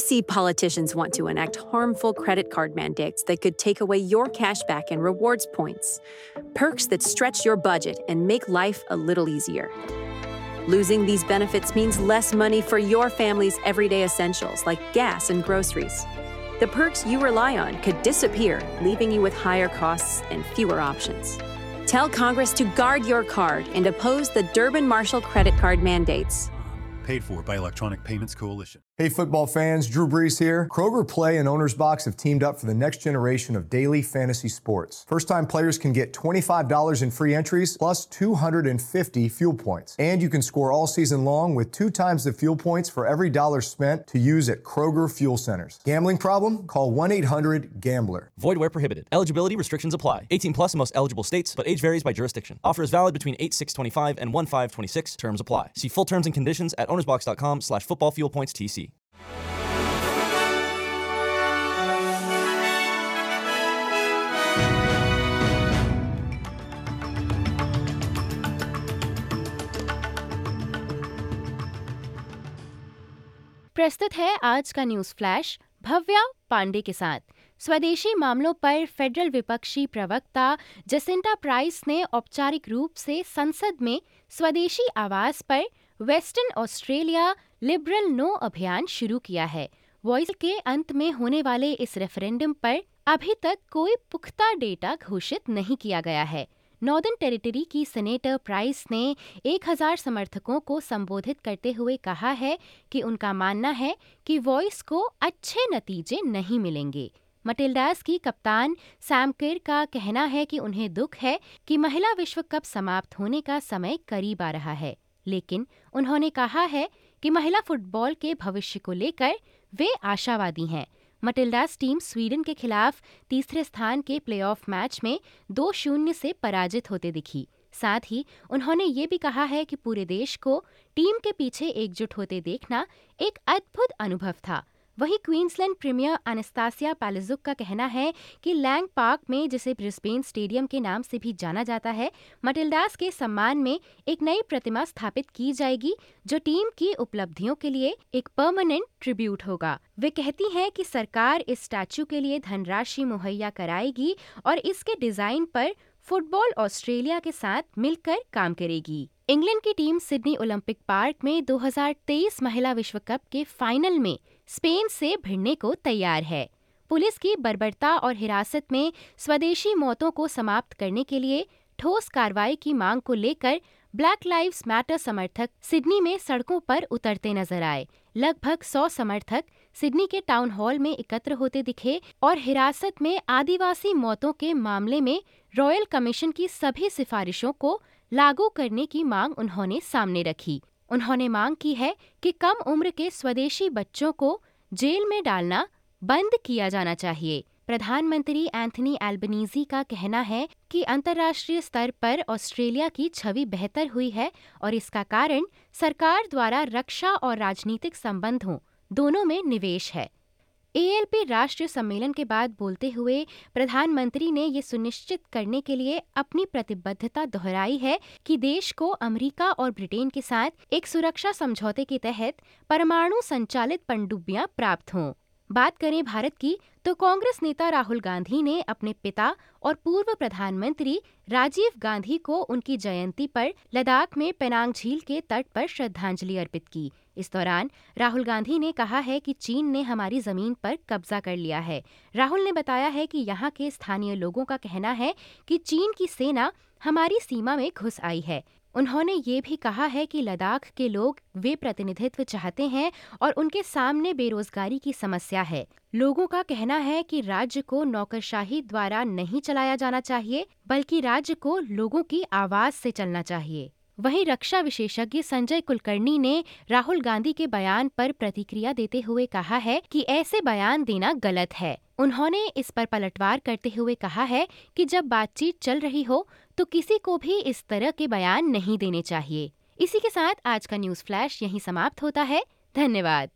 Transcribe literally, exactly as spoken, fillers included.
see politicians want to enact harmful credit card mandates that could take away your cash back and rewards points. Perks that stretch your budget and make life a little easier. Losing these benefits means less money for your family's everyday essentials like gas and groceries. The perks you rely on could disappear, leaving you with higher costs and fewer options. Tell Congress to guard your card and oppose the Durbin-Marshall credit card mandates. Paid for by Electronic Payments Coalition. Hey football fans, Drew Brees here. Kroger Play and Owner's Box have teamed up for the next generation of daily fantasy sports. First-time players can get twenty-five dollars in free entries plus two hundred fifty fuel points. And you can score all season long with two times the fuel points for every dollar spent to use at Kroger Fuel Centers. Gambling problem? Call one eight hundred gambler. Void where prohibited. Eligibility restrictions apply. eighteen plus in most eligible states, but age varies by jurisdiction. Offer is valid between eight six twenty-five and one five twenty-six. Terms apply. See full terms and conditions at ownersbox.com slash football fuel points TC. प्रस्तुत है आज का news flash Bhavya Pandey के साथ। स्वदेशी मामलों पर federal विपक्षी प्रवक्ता जसिंटा प्राइस ने औपचारिक रूप से संसद में स्वदेशी आवास पर वेस्टर्न ऑस्ट्रेलिया लिबरल नो अभियान शुरू किया है। वॉइस के अंत में होने वाले इस रेफरेंडम पर अभी तक कोई पुख्ता डेटा घोषित नहीं किया गया है। नॉर्दर्न टेरिटरी की सेनेटर प्राइस ने एक हज़ार समर्थकों को संबोधित करते हुए कहा है कि उनका मानना है कि वॉइस को अच्छे नतीजे नहीं मिलेंगे। मटिल्डास की कप्तान सैम किर का कहना है कि उन्हें दुख है कि महिला विश्व कप समाप्त होने का समय करीब आ रहा है, लेकिन उन्होंने कहा है कि महिला फुटबॉल के भविष्य को लेकर वे आशावादी हैं। मटिल्डास टीम स्वीडन के खिलाफ तीसरे स्थान के प्लेऑफ मैच में दो शून्य से पराजित होते दिखी। साथ ही उन्होंने ये भी कहा है कि पूरे देश को टीम के पीछे एकजुट होते देखना एक अद्भुत अनुभव था। वहीं क्वींसलैंड प्रीमियर एनास्तासिया पैलेजुक का कहना है कि लैंग पार्क में, जिसे ब्रिस्बेन स्टेडियम के नाम से भी जाना जाता है, मटिल्डास के सम्मान में एक नई प्रतिमा स्थापित की जाएगी जो टीम की उपलब्धियों के लिए एक परमानेंट ट्रिब्यूट होगा। वे कहती हैं कि सरकार इस स्टैचू के लिए धनराशि मुहैया कराएगी और इसके डिजाइन पर फुटबॉल ऑस्ट्रेलिया के साथ मिलकर काम करेगी। इंग्लैंड की टीम सिडनी ओलंपिक पार्क में दो हज़ार तेईस महिला विश्व कप के फाइनल में स्पेन से भिड़ने को तैयार है। पुलिस की बर्बरता और हिरासत में स्वदेशी मौतों को समाप्त करने के लिए ठोस कार्रवाई की मांग को लेकर ब्लैक लाइव्स मैटर समर्थक सिडनी में सड़कों पर उतरते नजर आए। लगभग सौ समर्थक सिडनी के टाउन हॉल में एकत्र होते दिखे और हिरासत में आदिवासी मौतों के मामले में रॉयल कमीशन की सभी सिफारिशों को लागू करने की मांग उन्होंने सामने रखी। उन्होंने मांग की है कि कम उम्र के स्वदेशी बच्चों को जेल में डालना बंद किया जाना चाहिए। प्रधानमंत्री एंथनी एल्बनीजी का कहना है कि अंतर्राष्ट्रीय स्तर पर ऑस्ट्रेलिया की छवि बेहतर हुई है और इसका कारण सरकार द्वारा रक्षा और राजनीतिक संबंधों दोनों में निवेश है। एएलपी राष्ट्रीय सम्मेलन के बाद बोलते हुए प्रधानमंत्री ने ये सुनिश्चित करने के लिए अपनी प्रतिबद्धता दोहराई है कि देश को अमेरिका और ब्रिटेन के साथ एक सुरक्षा समझौते के तहत परमाणु संचालित पनडुब्बियां प्राप्त हों। बात करें भारत की तो कांग्रेस नेता राहुल गांधी ने अपने पिता और पूर्व प्रधानमंत्री राजीव गांधी को उनकी जयंती पर लद्दाख में पेनांग झील के तट पर श्रद्धांजलि अर्पित की। इस दौरान राहुल गांधी ने कहा है कि चीन ने हमारी जमीन पर कब्जा कर लिया है। राहुल ने बताया है कि यहाँ के स्थानीय लोगों का कहना है कि चीन की सेना हमारी सीमा में घुस आई है। उन्होंने ये भी कहा है कि लद्दाख के लोग वे प्रतिनिधित्व चाहते हैं और उनके सामने बेरोजगारी की समस्या है। लोगों का कहना है कि राज्य को नौकरशाही द्वारा नहीं चलाया जाना चाहिए, बल्कि राज्य को लोगों की आवाज से चलना चाहिए। वहीं रक्षा विशेषज्ञ संजय कुलकर्णी ने राहुल गांधी के बयान पर प्रतिक्रिया देते हुए कहा है कि ऐसे बयान देना गलत है। उन्होंने इस पर पलटवार करते हुए कहा है कि जब बातचीत चल रही हो तो किसी को भी इस तरह के बयान नहीं देने चाहिए। इसी के साथ आज का न्यूज फ्लैश यहीं समाप्त होता है। धन्यवाद।